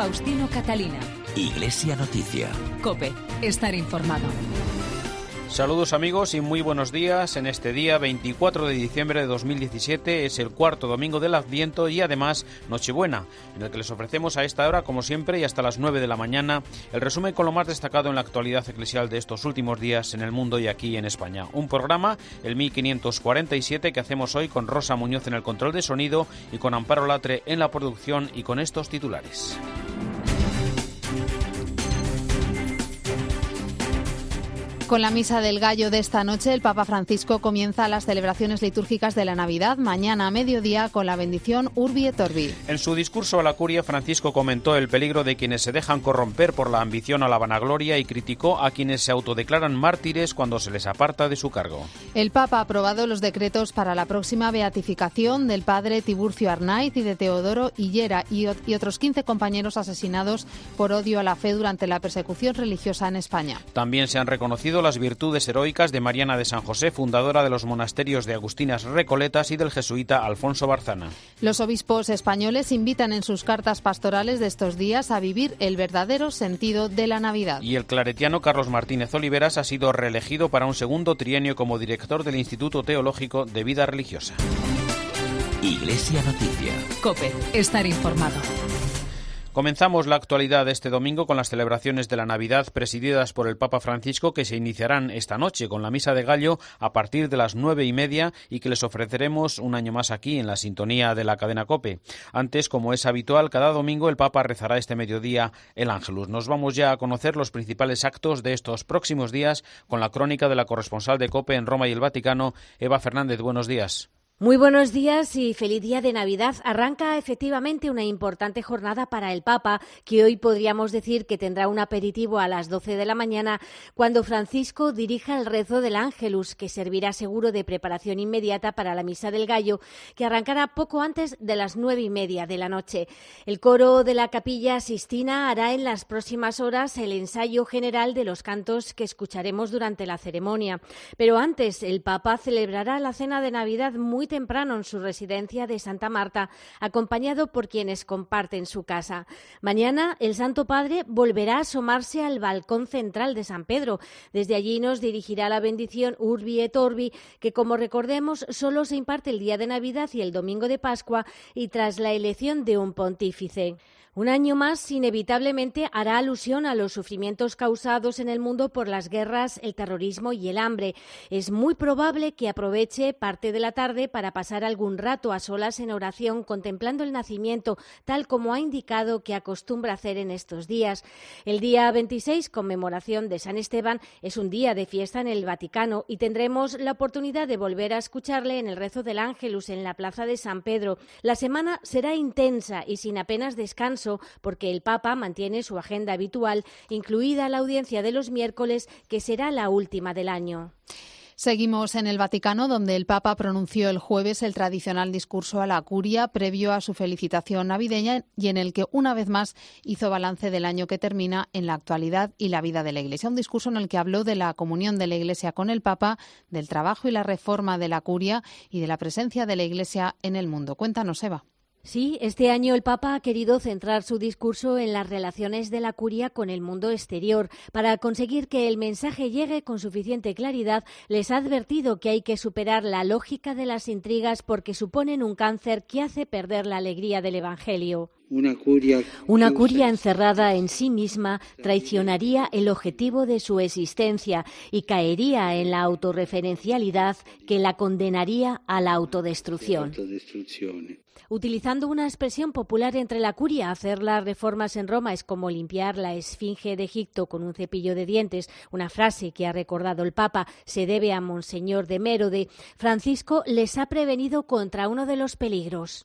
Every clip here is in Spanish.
Faustino Catalina. Iglesia Noticia. COPE. Estar informado. Saludos amigos y muy buenos días. En este día 24 de diciembre de 2017 es el cuarto domingo del Adviento y además Nochebuena, en el que les ofrecemos a esta hora, como siempre, y hasta las 9 de la mañana, el resumen con lo más destacado en la actualidad eclesial de estos últimos días en el mundo y aquí en España. Un programa, el 1547, que hacemos hoy con Rosa Muñoz en el control de sonido y con Amparo Latre en la producción, y con estos titulares. Con la Misa del Gallo de esta noche, el Papa Francisco comienza las celebraciones litúrgicas de la Navidad, mañana a mediodía, con la bendición Urbi et Orbi. En su discurso a la Curia, Francisco comentó el peligro de quienes se dejan corromper por la ambición a la vanagloria y criticó a quienes se autodeclaran mártires cuando se les aparta de su cargo. El Papa ha aprobado los decretos para la próxima beatificación del padre Tiburcio Arnaiz y de Teodoro Hillera y otros 15 compañeros asesinados por odio a la fe durante la persecución religiosa en España. También se han reconocido las virtudes heroicas de Mariana de San José, fundadora de los monasterios de Agustinas Recoletas y del jesuita Alfonso Barzana. Los obispos españoles invitan en sus cartas pastorales de estos días a vivir el verdadero sentido de la Navidad. Y el claretiano Carlos Martínez Oliveras ha sido reelegido para un segundo trienio como director del Instituto Teológico de Vida Religiosa. Iglesia Noticia. COPE. Estar informado. Comenzamos la actualidad de este domingo con las celebraciones de la Navidad presididas por el Papa Francisco, que se iniciarán esta noche con la Misa de Gallo a partir de las 9:30 y que les ofreceremos un año más aquí en la sintonía de la cadena COPE. Antes, como es habitual, cada domingo el Papa rezará este mediodía el Ángelus. Nos vamos ya a conocer los principales actos de estos próximos días con la crónica de la corresponsal de COPE en Roma y el Vaticano, Eva Fernández. Buenos días. Muy buenos días y feliz día de Navidad. Arranca efectivamente una importante jornada para el Papa, que hoy podríamos decir que tendrá un aperitivo a las 12 de la mañana cuando Francisco dirija el rezo del Ángelus, que servirá seguro de preparación inmediata para la Misa del Gallo, que arrancará poco antes de las 9:30 de la noche. El coro de la Capilla Sistina hará en las próximas horas el ensayo general de los cantos que escucharemos durante la ceremonia. Pero antes, el Papa celebrará la cena de Navidad muy temprano en su residencia de Santa Marta, acompañado por quienes comparten su casa. Mañana el Santo Padre volverá a asomarse al balcón central de San Pedro. Desde allí nos dirigirá la bendición Urbi et Orbi, que, como recordemos, solo se imparte el día de Navidad y el domingo de Pascua y tras la elección de un pontífice. Un año más, inevitablemente, hará alusión a los sufrimientos causados en el mundo por las guerras, el terrorismo y el hambre. Es muy probable que aproveche parte de la tarde para pasar algún rato a solas en oración contemplando el nacimiento, tal como ha indicado que acostumbra hacer en estos días. El día 26, conmemoración de San Esteban, es un día de fiesta en el Vaticano y tendremos la oportunidad de volver a escucharle en el rezo del Ángelus en la plaza de San Pedro. La semana será intensa y sin apenas descanso, porque el Papa mantiene su agenda habitual, incluida la audiencia de los miércoles, que será la última del año. Seguimos en el Vaticano, donde el Papa pronunció el jueves el tradicional discurso a la Curia previo a su felicitación navideña y en el que una vez más hizo balance del año que termina en la actualidad y la vida de la Iglesia. Un discurso en el que habló de la comunión de la Iglesia con el Papa, del trabajo y la reforma de la Curia y de la presencia de la Iglesia en el mundo. Cuéntanos, Eva. Sí, este año el Papa ha querido centrar su discurso en las relaciones de la Curia con el mundo exterior. Para conseguir que el mensaje llegue con suficiente claridad, les ha advertido que hay que superar la lógica de las intrigas porque suponen un cáncer que hace perder la alegría del Evangelio. Una curia encerrada en sí misma traicionaría el objetivo de su existencia y caería en la autorreferencialidad que la condenaría a la autodestrucción. Utilizando una expresión popular entre la curia, hacer las reformas en Roma es como limpiar la esfinge de Egipto con un cepillo de dientes, una frase que ha recordado el Papa, se debe a Monseñor de Mérode. Francisco les ha prevenido contra uno de los peligros.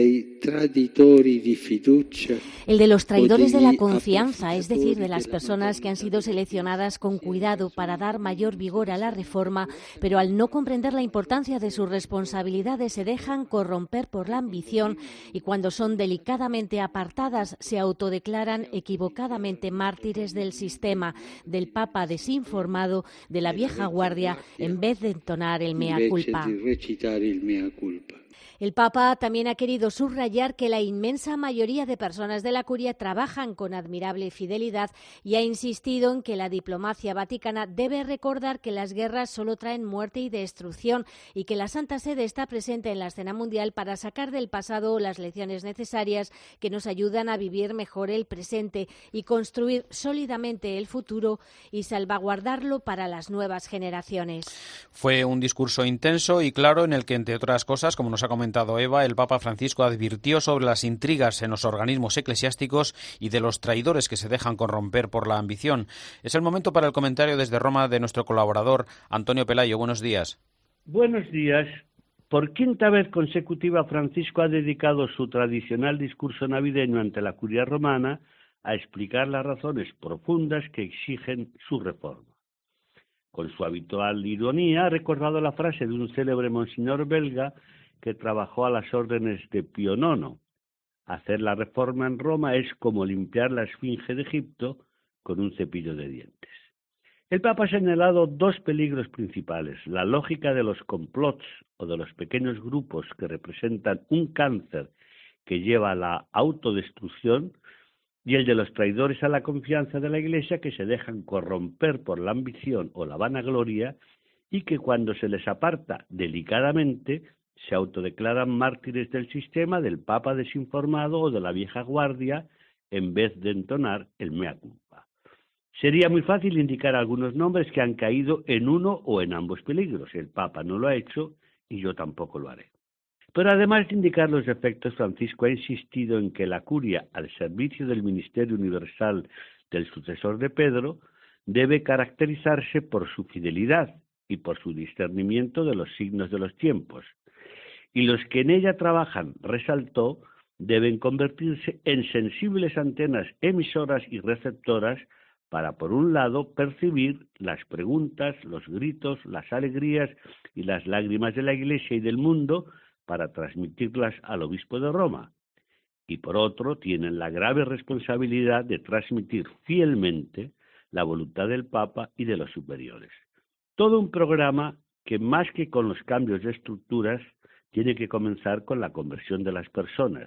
El de los traidores de la confianza, es decir, de las personas que han sido seleccionadas con cuidado para dar mayor vigor a la reforma, pero al no comprender la importancia de sus responsabilidades se dejan corromper por la ambición y cuando son delicadamente apartadas se autodeclaran equivocadamente mártires del sistema, del Papa desinformado, de la vieja guardia, en vez de entonar el mea culpa. El Papa también ha querido subrayar que la inmensa mayoría de personas de la Curia trabajan con admirable fidelidad y ha insistido en que la diplomacia vaticana debe recordar que las guerras solo traen muerte y destrucción y que la Santa Sede está presente en la escena mundial para sacar del pasado las lecciones necesarias que nos ayudan a vivir mejor el presente y construir sólidamente el futuro y salvaguardarlo para las nuevas generaciones. Fue un discurso intenso y claro en el que, entre otras cosas, como nos ha comentado Eva, el Papa Francisco advirtió sobre las intrigas en los organismos eclesiásticos y de los traidores que se dejan corromper por la ambición. Es el momento para el comentario desde Roma de nuestro colaborador Antonio Pelayo. Buenos días. Buenos días. Por quinta vez consecutiva, Francisco ha dedicado su tradicional discurso navideño ante la Curia romana a explicar las razones profundas que exigen su reforma. Con su habitual ironía, ha recordado la frase de un célebre monseñor belga que trabajó a las órdenes de Pío IX. Hacer la reforma en Roma es como limpiar la esfinge de Egipto con un cepillo de dientes. El Papa ha señalado dos peligros principales: la lógica de los complots o de los pequeños grupos que representan un cáncer que lleva a la autodestrucción, y el de los traidores a la confianza de la Iglesia que se dejan corromper por la ambición o la vanagloria y que cuando se les aparta delicadamente se autodeclaran mártires del sistema, del Papa desinformado o de la vieja guardia, en vez de entonar el mea culpa. Sería muy fácil indicar algunos nombres que han caído en uno o en ambos peligros. El Papa no lo ha hecho y yo tampoco lo haré. Pero además de indicar los efectos, Francisco ha insistido en que la Curia, al servicio del ministerio universal del sucesor de Pedro, debe caracterizarse por su fidelidad y por su discernimiento de los signos de los tiempos. Y los que en ella trabajan, resaltó, deben convertirse en sensibles antenas emisoras y receptoras para, por un lado, percibir las preguntas, los gritos, las alegrías y las lágrimas de la Iglesia y del mundo, para transmitirlas al obispo de Roma, y por otro tienen la grave responsabilidad de transmitir fielmente la voluntad del Papa y de los superiores. Todo un programa que, más que con los cambios de estructuras, tiene que comenzar con la conversión de las personas,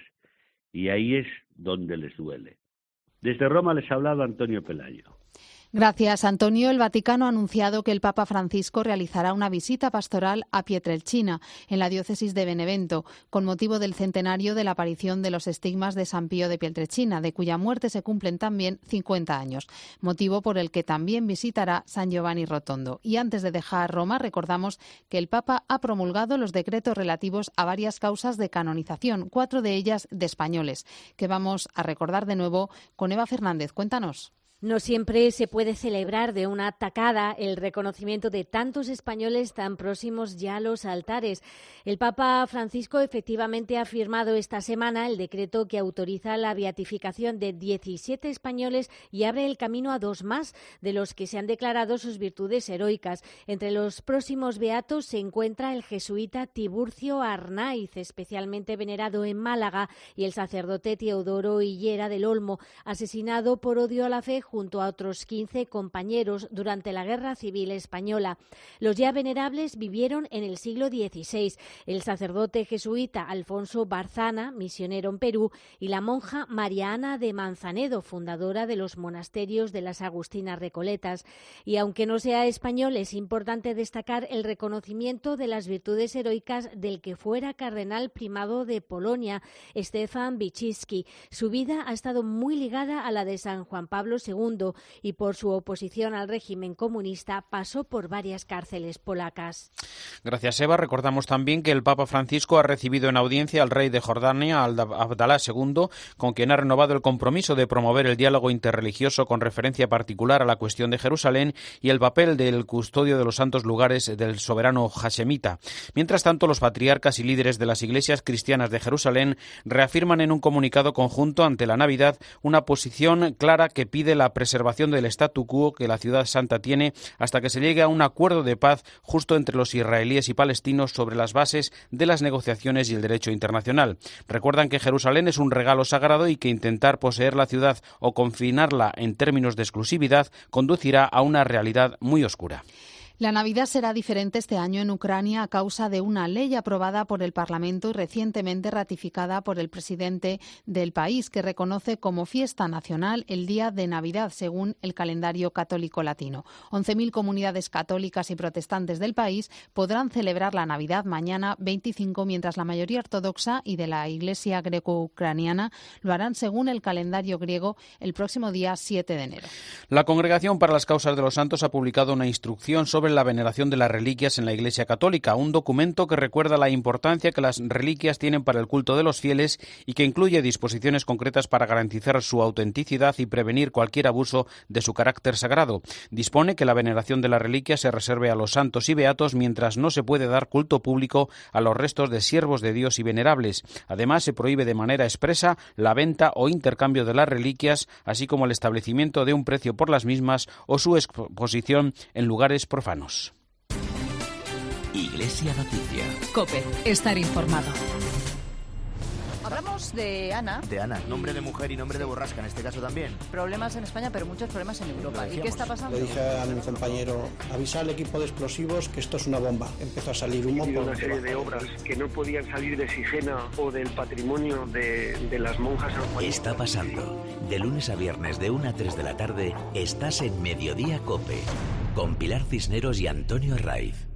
y ahí es donde les duele. Desde Roma les ha hablado Antonio Pelayo. Gracias, Antonio. El Vaticano ha anunciado que el Papa Francisco realizará una visita pastoral a Pietrelcina, en la diócesis de Benevento, con motivo del centenario de la aparición de los estigmas de San Pío de Pietrelcina, de cuya muerte se cumplen también 50 años, motivo por el que también visitará San Giovanni Rotondo. Y antes de dejar Roma, recordamos que el Papa ha promulgado los decretos relativos a varias causas de canonización, 4 de ellas de españoles, que vamos a recordar de nuevo con Eva Fernández. Cuéntanos. No siempre se puede celebrar de una tacada el reconocimiento de tantos españoles tan próximos ya a los altares. El Papa Francisco efectivamente ha firmado esta semana el decreto que autoriza la beatificación de 17 españoles y abre el camino a 2 más, de los que se han declarado sus virtudes heroicas. Entre los próximos beatos se encuentra el jesuita Tiburcio Arnaiz, especialmente venerado en Málaga, y el sacerdote Teodoro Hillera del Olmo, asesinado por odio a la fe junto a otros 15 compañeros durante la Guerra Civil Española. Los ya venerables vivieron en el siglo XVI. El sacerdote jesuita Alfonso Barzana, misionero en Perú, y la monja María Ana de Manzanedo, fundadora de los monasterios de las Agustinas Recoletas. Y aunque no sea español, es importante destacar el reconocimiento de las virtudes heroicas del que fuera cardenal primado de Polonia, Stefan Wyszyński. Su vida ha estado muy ligada a la de San Juan Pablo II y por su oposición al régimen comunista pasó por varias cárceles polacas. Gracias, Eva. Recordamos también que el Papa Francisco ha recibido en audiencia al rey de Jordania, Abdalá II, con quien ha renovado el compromiso de promover el diálogo interreligioso con referencia particular a la cuestión de Jerusalén y el papel del custodio de los santos lugares del soberano hashemita. Mientras tanto, los patriarcas y líderes de las iglesias cristianas de Jerusalén reafirman en un comunicado conjunto ante la Navidad una posición clara que pide la preservación del statu quo que la ciudad santa tiene hasta que se llegue a un acuerdo de paz justo entre los israelíes y palestinos sobre las bases de las negociaciones y el derecho internacional. Recuerdan que Jerusalén es un regalo sagrado y que intentar poseer la ciudad o confinarla en términos de exclusividad conducirá a una realidad muy oscura. La Navidad será diferente este año en Ucrania a causa de una ley aprobada por el Parlamento y recientemente ratificada por el presidente del país, que reconoce como fiesta nacional el día de Navidad, según el calendario católico latino. 11.000 comunidades católicas y protestantes del país podrán celebrar la Navidad mañana 25, mientras la mayoría ortodoxa y de la Iglesia greco-ucraniana lo harán según el calendario griego el próximo día 7 de enero. La Congregación para las Causas de los Santos ha publicado una instrucción sobre la veneración de las reliquias en la Iglesia Católica, un documento que recuerda la importancia que las reliquias tienen para el culto de los fieles y que incluye disposiciones concretas para garantizar su autenticidad y prevenir cualquier abuso de su carácter sagrado. Dispone que la veneración de las reliquias se reserve a los santos y beatos, mientras no se puede dar culto público a los restos de siervos de Dios y venerables. Además, se prohíbe de manera expresa la venta o intercambio de las reliquias, así como el establecimiento de un precio por las mismas o su exposición en lugares profanos. Iglesia Noticia. COPE. Estar informado. Hablamos de Ana. De Ana, nombre de mujer y nombre de borrasca en este caso también. Problemas en España, pero muchos problemas en Europa. ¿Y qué está pasando? Le dije a mi compañero, avisa al equipo de explosivos que esto es una bomba. Empezó a salir humo. Por una serie de obras que no podían salir de Sigena o del patrimonio de las monjas. Está pasando. De lunes a viernes de 1 a 3 de la tarde, estás en Mediodía COPE, con Pilar Cisneros y Antonio Herraiz.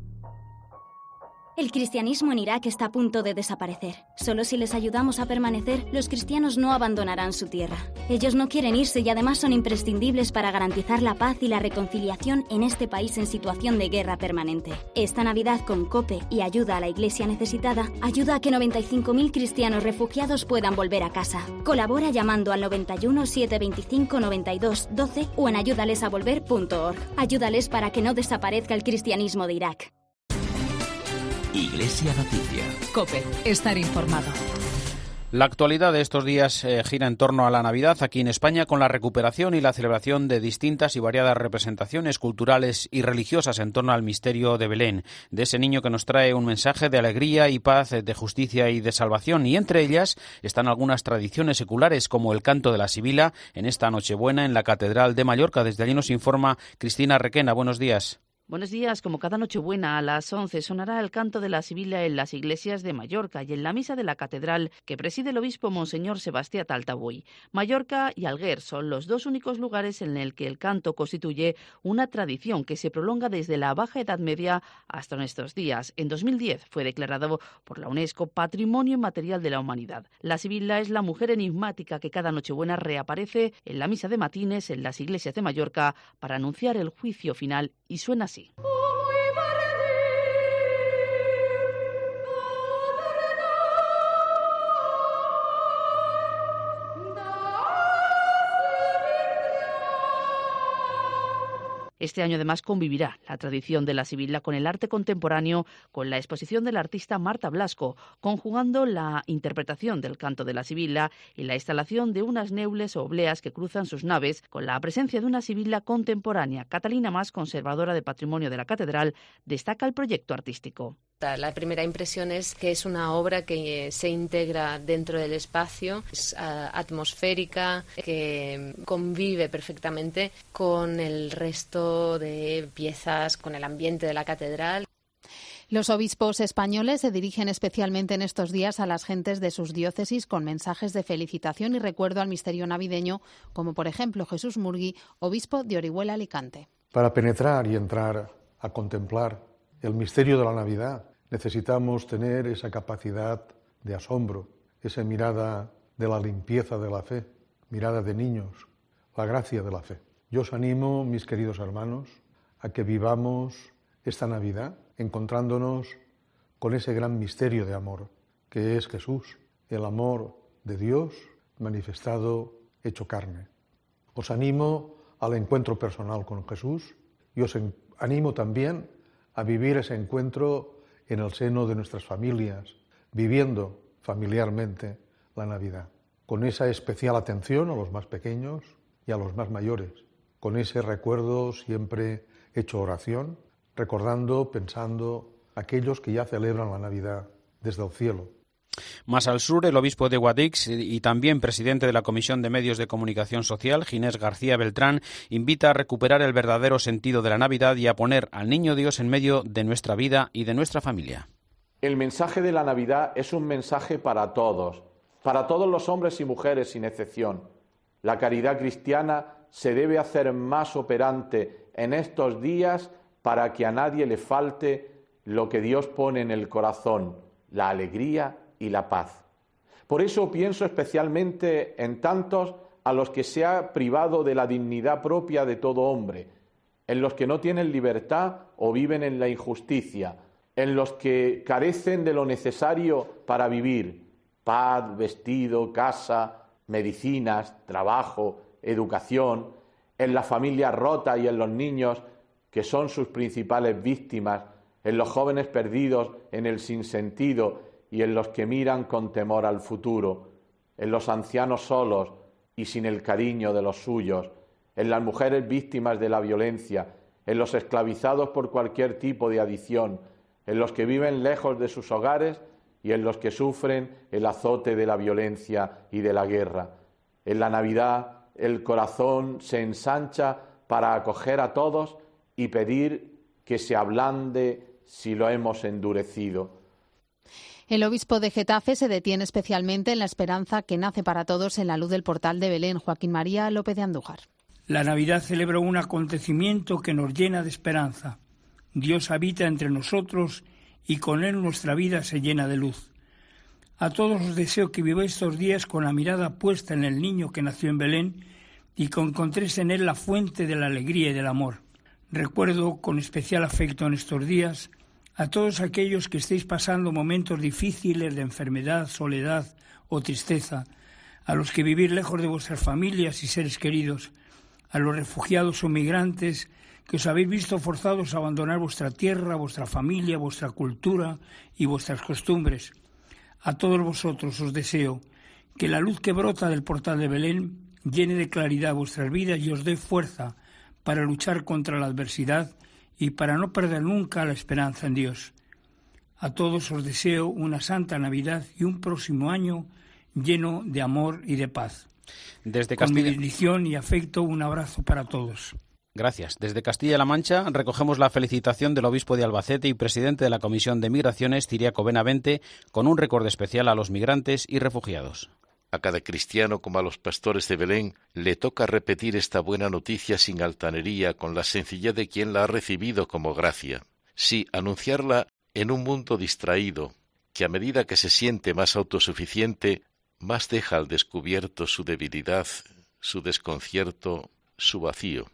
El cristianismo en Irak está a punto de desaparecer. Solo si les ayudamos a permanecer, los cristianos no abandonarán su tierra. Ellos no quieren irse y además son imprescindibles para garantizar la paz y la reconciliación en este país en situación de guerra permanente. Esta Navidad, con COPE y ayuda a la Iglesia necesitada, ayuda a que 95.000 cristianos refugiados puedan volver a casa. Colabora llamando al 91 725 92 12 o en ayudalesavolver.org. Ayúdales para que no desaparezca el cristianismo de Irak. Iglesia Noticia. COPE. Estar informado. La actualidad de estos días gira en torno a la Navidad aquí en España, con la recuperación y la celebración de distintas y variadas representaciones culturales y religiosas en torno al misterio de Belén, de ese niño que nos trae un mensaje de alegría y paz, de justicia y de salvación. Y entre ellas están algunas tradiciones seculares, como el canto de la sibila en esta Nochebuena en la Catedral de Mallorca. Desde allí nos informa Cristina Requena. Buenos días. Buenos días. Como cada Nochebuena, a las 11 sonará el canto de la sibila en las iglesias de Mallorca y en la misa de la catedral que preside el obispo Monseñor Sebastián Taltabuy. Mallorca y Alguer son los dos únicos lugares en el que el canto constituye una tradición que se prolonga desde la Baja Edad Media hasta nuestros días. En 2010 fue declarado por la UNESCO Patrimonio Inmaterial de la Humanidad. La sibila es la mujer enigmática que cada Nochebuena reaparece en la misa de matines en las iglesias de Mallorca para anunciar el juicio final y suena así. Este año además convivirá la tradición de la sibila con el arte contemporáneo, con la exposición de la artista Marta Blasco, conjugando la interpretación del canto de la sibila y la instalación de unas neules o obleas que cruzan sus naves, con la presencia de una sibila contemporánea. Catalina Mas, conservadora de patrimonio de la catedral, destaca el proyecto artístico. La primera impresión es que es una obra que se integra dentro del espacio, es atmosférica, que convive perfectamente con el resto de piezas, con el ambiente de la catedral. Los obispos españoles se dirigen especialmente en estos días a las gentes de sus diócesis con mensajes de felicitación y recuerdo al misterio navideño, como por ejemplo Jesús Murgui, obispo de Orihuela, Alicante. Para penetrar y entrar a contemplar el misterio de la Navidad, necesitamos tener esa capacidad de asombro, esa mirada de la limpieza de la fe, mirada de niños, la gracia de la fe. Yo os animo, mis queridos hermanos, a que vivamos esta Navidad encontrándonos con ese gran misterio de amor que es Jesús, el amor de Dios manifestado, hecho carne. Os animo al encuentro personal con Jesús y os animo también a vivir ese encuentro en el seno de nuestras familias, viviendo familiarmente la Navidad, con esa especial atención a los más pequeños y a los más mayores, con ese recuerdo siempre hecho oración, recordando, pensando aquellos que ya celebran la Navidad desde el cielo. Más al sur, el obispo de Guadix y también presidente de la Comisión de Medios de Comunicación Social, Ginés García Beltrán, invita a recuperar el verdadero sentido de la Navidad y a poner al Niño Dios en medio de nuestra vida y de nuestra familia. El mensaje de la Navidad es un mensaje para todos los hombres y mujeres sin excepción. La caridad cristiana se debe hacer más operante en estos días para que a nadie le falte lo que Dios pone en el corazón, la alegría y la paz. Por eso pienso especialmente en tantos a los que se ha privado de la dignidad propia de todo hombre, en los que no tienen libertad o viven en la injusticia, en los que carecen de lo necesario para vivir: paz, vestido, casa, medicinas, trabajo, educación, en la familia rota y en los niños que son sus principales víctimas, en los jóvenes perdidos en el sinsentido y en los que miran con temor al futuro, en los ancianos solos y sin el cariño de los suyos, en las mujeres víctimas de la violencia, en los esclavizados por cualquier tipo de adicción, en los que viven lejos de sus hogares y en los que sufren el azote de la violencia y de la guerra. En la Navidad el corazón se ensancha para acoger a todos y pedir que se ablande si lo hemos endurecido. El obispo de Getafe se detiene especialmente en la esperanza que nace para todos en la luz del portal de Belén. Joaquín María López de Andújar. La Navidad celebra un acontecimiento que nos llena de esperanza. Dios habita entre nosotros y con Él nuestra vida se llena de luz. A todos os deseo que viváis estos días con la mirada puesta en el niño que nació en Belén y que encontréis en Él la fuente de la alegría y del amor. Recuerdo con especial afecto en estos días a todos aquellos que estéis pasando momentos difíciles de enfermedad, soledad o tristeza, a los que vivís lejos de vuestras familias y seres queridos, a los refugiados o migrantes que os habéis visto forzados a abandonar vuestra tierra, vuestra familia, vuestra cultura y vuestras costumbres. A todos vosotros os deseo que la luz que brota del portal de Belén llene de claridad vuestras vidas y os dé fuerza para luchar contra la adversidad y para no perder nunca la esperanza en Dios. A todos os deseo una santa Navidad y un próximo año lleno de amor y de paz. Desde Con mi bendición y afecto, un abrazo para todos. Gracias. Desde Castilla-La Mancha recogemos la felicitación del obispo de Albacete y presidente de la Comisión de Migraciones, Ciriaco Benavente, con un recuerdo especial a los migrantes y refugiados. A cada cristiano, como a los pastores de Belén, le toca repetir esta buena noticia sin altanería, con la sencillez de quien la ha recibido como gracia. Sí, anunciarla en un mundo distraído, que a medida que se siente más autosuficiente, más deja al descubierto su debilidad, su desconcierto, su vacío.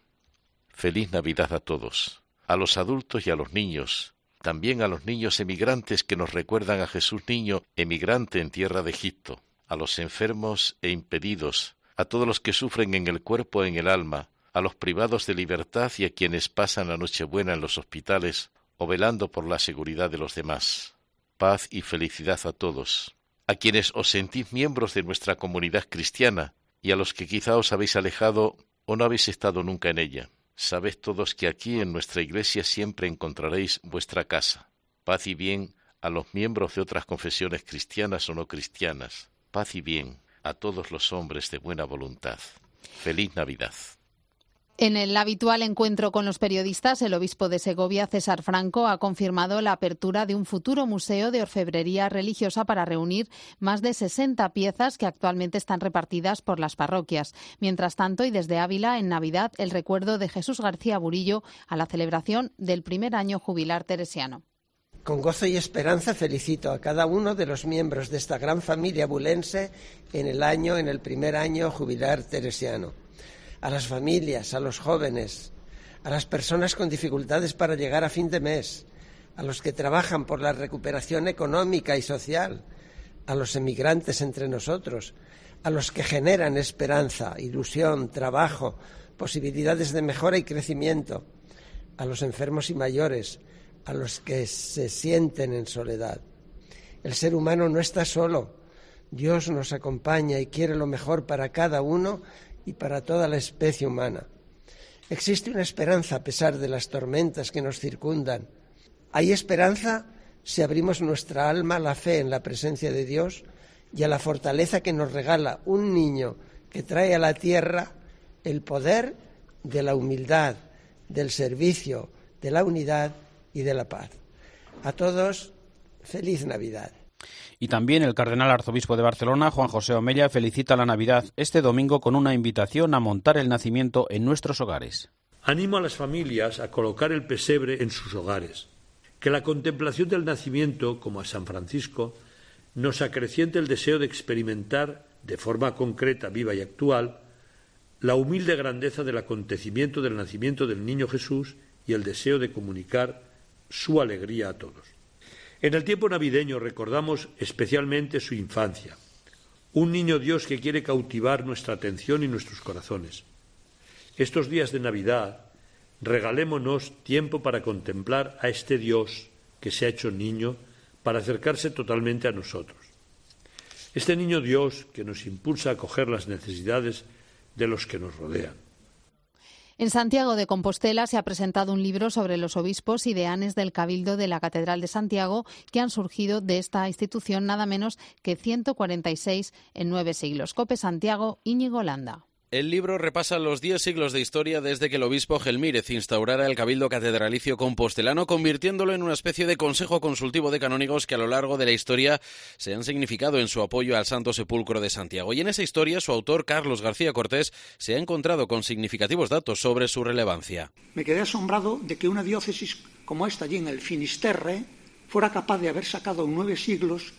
Feliz Navidad a todos, a los adultos y a los niños, también a los niños emigrantes que nos recuerdan a Jesús niño emigrante en tierra de Egipto, a los enfermos e impedidos, a todos los que sufren en el cuerpo e en el alma, a los privados de libertad y a quienes pasan la Nochebuena en los hospitales o velando por la seguridad de los demás. Paz y felicidad a todos, a quienes os sentís miembros de nuestra comunidad cristiana y a los que quizá os habéis alejado o no habéis estado nunca en ella. Sabed todos que aquí en nuestra iglesia siempre encontraréis vuestra casa. Paz y bien a los miembros de otras confesiones cristianas o no cristianas. Paz y bien a todos los hombres de buena voluntad. Feliz Navidad. En el habitual encuentro con los periodistas, el obispo de Segovia, César Franco, ha confirmado la apertura de un futuro museo de orfebrería religiosa para reunir más de 60 piezas que actualmente están repartidas por las parroquias. Mientras tanto, y desde Ávila, en Navidad, el recuerdo de Jesús García Burillo a la celebración del primer año jubilar teresiano. Con gozo y esperanza felicito a cada uno de los miembros de esta gran familia bulense en el primer año jubilar teresiano. A las familias, a los jóvenes, a las personas con dificultades para llegar a fin de mes, a los que trabajan por la recuperación económica y social, a los emigrantes entre nosotros, a los que generan esperanza, ilusión, trabajo, posibilidades de mejora y crecimiento, a los enfermos y mayores, a los que se sienten en soledad. El ser humano no está solo. Dios nos acompaña y quiere lo mejor para cada uno y para toda la especie humana. Existe una esperanza a pesar de las tormentas que nos circundan. Hay esperanza si abrimos nuestra alma a la fe en la presencia de Dios y a la fortaleza que nos regala un niño que trae a la tierra el poder de la humildad, del servicio, de la unidad y de la paz. A todos, feliz Navidad. Y también el cardenal arzobispo de Barcelona, Juan José Omella, felicita la Navidad este domingo con una invitación a montar el nacimiento en nuestros hogares. Animo a las familias a colocar el pesebre en sus hogares. Que la contemplación del nacimiento, como a San Francisco, nos acreciente el deseo de experimentar, de forma concreta, viva y actual, la humilde grandeza del acontecimiento del nacimiento del niño Jesús y el deseo de comunicar su alegría a todos. En el tiempo navideño recordamos especialmente su infancia, un niño Dios que quiere cautivar nuestra atención y nuestros corazones. Estos días de Navidad, regalémonos tiempo para contemplar a este Dios que se ha hecho niño para acercarse totalmente a nosotros. Este niño Dios que nos impulsa a acoger las necesidades de los que nos rodean. En Santiago de Compostela se ha presentado un libro sobre los obispos y deanes del Cabildo de la Catedral de Santiago que han surgido de esta institución nada menos que 146 en 9 siglos. COPE Santiago, Íñigo Landa. El libro repasa los 10 siglos de historia desde que el obispo Gelmírez instaurara el Cabildo Catedralicio Compostelano, convirtiéndolo en una especie de consejo consultivo de canónigos que a lo largo de la historia se han significado en su apoyo al Santo Sepulcro de Santiago. Y en esa historia, su autor, Carlos García Cortés, se ha encontrado con significativos datos sobre su relevancia. Me quedé asombrado de que una diócesis como esta, allí en el Finisterre, fuera capaz de haber sacado en 9 siglos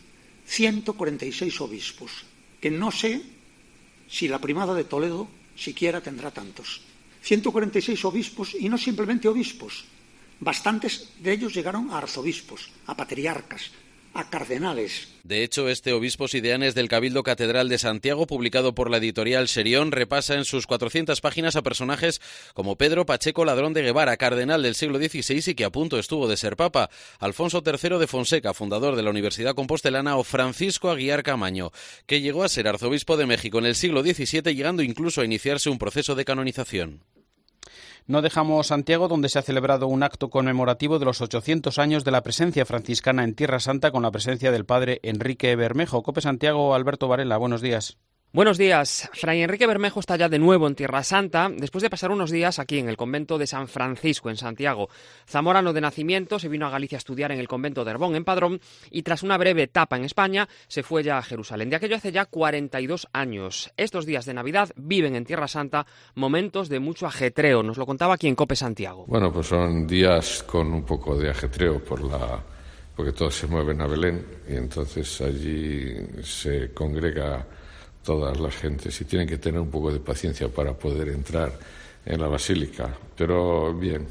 146 obispos, que no sé si la primada de Toledo siquiera tendrá tantos. 146 obispos, y no simplemente obispos. Bastantes de ellos llegaron a arzobispos, a patriarcas, a cardenales. De hecho, este Obispos y Deanes del Cabildo Catedral de Santiago, publicado por la editorial Serión, repasa en sus 400 páginas a personajes como Pedro Pacheco Ladrón de Guevara, cardenal del siglo XVI y que a punto estuvo de ser papa, Alfonso III de Fonseca, fundador de la Universidad Compostelana, o Francisco Aguiar Camaño, que llegó a ser arzobispo de México en el siglo XVII, llegando incluso a iniciarse un proceso de canonización. No dejamos Santiago, donde se ha celebrado un acto conmemorativo de los 800 años de la presencia franciscana en Tierra Santa con la presencia del padre Enrique Bermejo. COPE Santiago, Alberto Varela, buenos días. Buenos días. Fray Enrique Bermejo está ya de nuevo en Tierra Santa, después de pasar unos días aquí en el convento de San Francisco, en Santiago. Zamorano de nacimiento, se vino a Galicia a estudiar en el convento de Herbón, en Padrón, y tras una breve etapa en España, se fue ya a Jerusalén. De aquello hace ya 42 años. Estos días de Navidad viven en Tierra Santa momentos de mucho ajetreo. Nos lo contaba aquí en COPE Santiago. Bueno, pues son días con un poco de ajetreo porque todos se mueven a Belén y entonces allí se congrega todas las gentes y tienen que tener un poco de paciencia para poder entrar en la basílica, pero bien,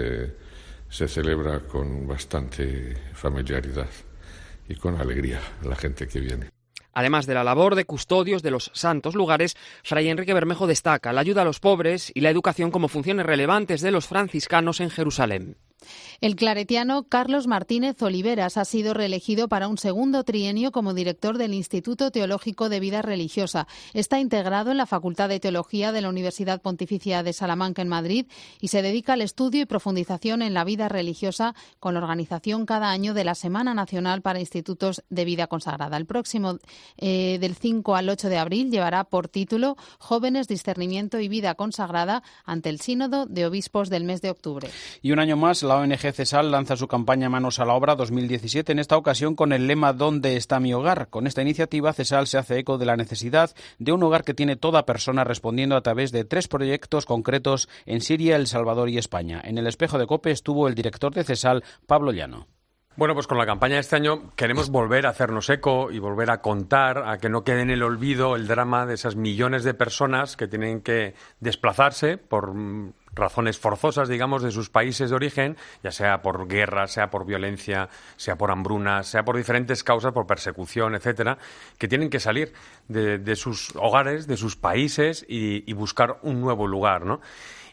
se celebra con bastante familiaridad y con alegría la gente que viene. Además de la labor de custodios de los santos lugares, Fray Enrique Bermejo destaca la ayuda a los pobres y la educación como funciones relevantes de los franciscanos en Jerusalén. El claretiano Carlos Martínez Oliveras ha sido reelegido para un segundo trienio como director del Instituto Teológico de Vida Religiosa. Está integrado en la Facultad de Teología de la Universidad Pontificia de Salamanca en Madrid y se dedica al estudio y profundización en la vida religiosa con la organización cada año de la Semana Nacional para Institutos de Vida Consagrada. El próximo del 5 al 8 de abril llevará por título Jóvenes, Discernimiento y Vida Consagrada ante el Sínodo de Obispos del mes de octubre. Y un año más, la ONG CESAL lanza su campaña Manos a la Obra 2017, en esta ocasión con el lema ¿Dónde está mi hogar? Con esta iniciativa, CESAL se hace eco de la necesidad de un hogar que tiene toda persona, respondiendo a través de 3 proyectos concretos en Siria, El Salvador y España. En el espejo de COPE estuvo el director de CESAL, Pablo Llano. Bueno, pues con la campaña de este año queremos volver a hacernos eco y volver a contar, a que no quede en el olvido el drama de esas millones de personas que tienen que desplazarse por razones forzosas, digamos, de sus países de origen, ya sea por guerra, sea por violencia, sea por hambruna, sea por diferentes causas, por persecución, etcétera, que tienen que salir de sus hogares, de sus países y buscar un nuevo lugar, ¿no?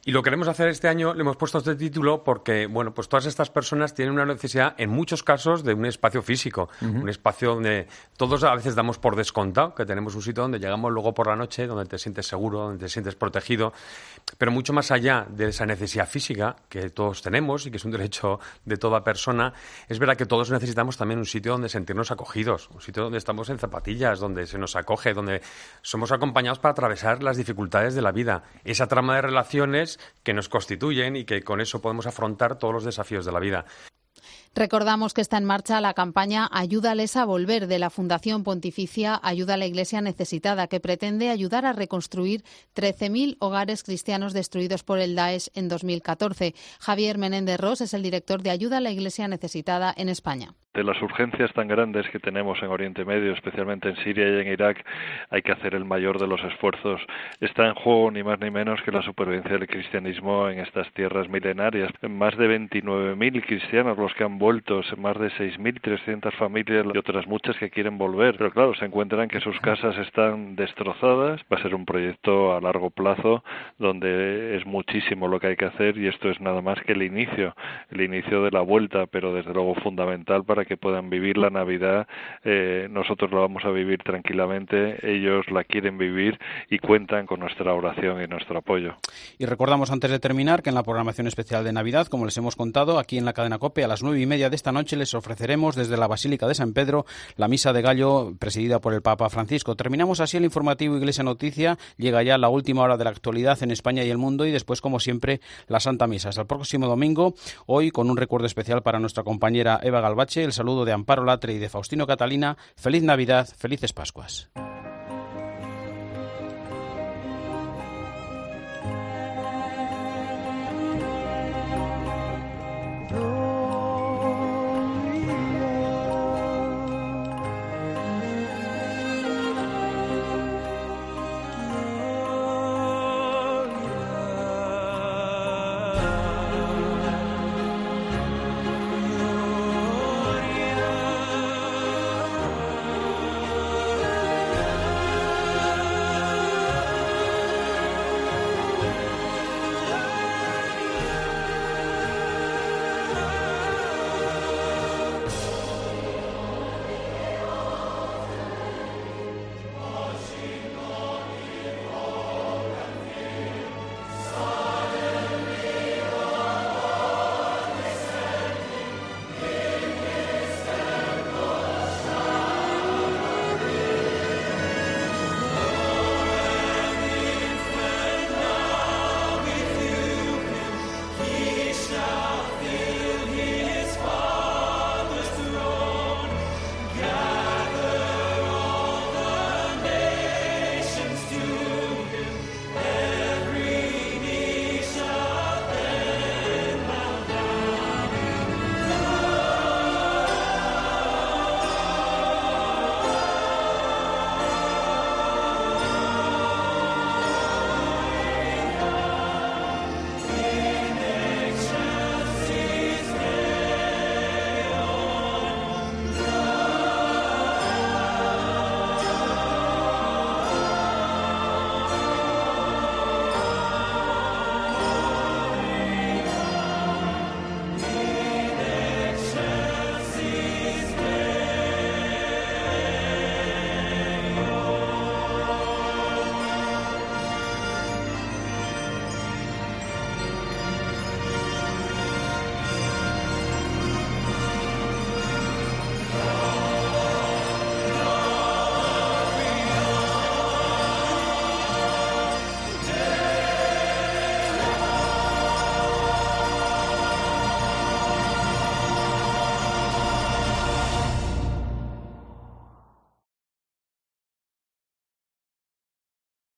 Y lo queremos hacer este año, le hemos puesto este título porque, bueno, pues todas estas personas tienen una necesidad, en muchos casos, de un espacio físico, un espacio donde todos a veces damos por descontado, que tenemos un sitio donde llegamos luego por la noche, donde te sientes seguro, donde te sientes protegido, pero mucho más allá de esa necesidad física que todos tenemos y que es un derecho de toda persona, es verdad que todos necesitamos también un sitio donde sentirnos acogidos, un sitio donde estamos en zapatillas, donde se nos acoge, donde somos acompañados para atravesar las dificultades de la vida, esa trama de relaciones que nos constituyen y que con eso podemos afrontar todos los desafíos de la vida. Recordamos que está en marcha la campaña Ayúdales a volver de la Fundación Pontificia Ayuda a la Iglesia Necesitada, que pretende ayudar a reconstruir 13.000 hogares cristianos destruidos por el Daesh en 2014. Javier Menéndez Ros es el director de Ayuda a la Iglesia Necesitada en España. De las urgencias tan grandes que tenemos en Oriente Medio, especialmente en Siria y en Irak, hay que hacer el mayor de los esfuerzos. Está en juego ni más ni menos que la supervivencia del cristianismo en estas tierras milenarias. Más de 29.000 cristianos los que han vuelto, más de 6.300 familias y otras muchas que quieren volver. Pero claro, se encuentran que sus casas están destrozadas. Va a ser un proyecto a largo plazo donde es muchísimo lo que hay que hacer y esto es nada más que el inicio de la vuelta, pero desde luego fundamental para que puedan vivir la Navidad. Nosotros la vamos a vivir tranquilamente, ellos la quieren vivir y cuentan con nuestra oración y nuestro apoyo. Y recordamos antes de terminar que en la programación especial de Navidad, como les hemos contado, aquí en la cadena COPE a las 9:30 de esta noche les ofreceremos desde la Basílica de San Pedro la Misa de Gallo presidida por el Papa Francisco. Terminamos así el informativo Iglesia Noticia, llega ya la última hora de la actualidad en España y el mundo y después, como siempre, la Santa Misa. Hasta el próximo domingo, hoy con un recuerdo especial para nuestra compañera Eva Galvache, el saludo de Amparo Latre y de Faustino Catalina. Feliz Navidad, felices Pascuas.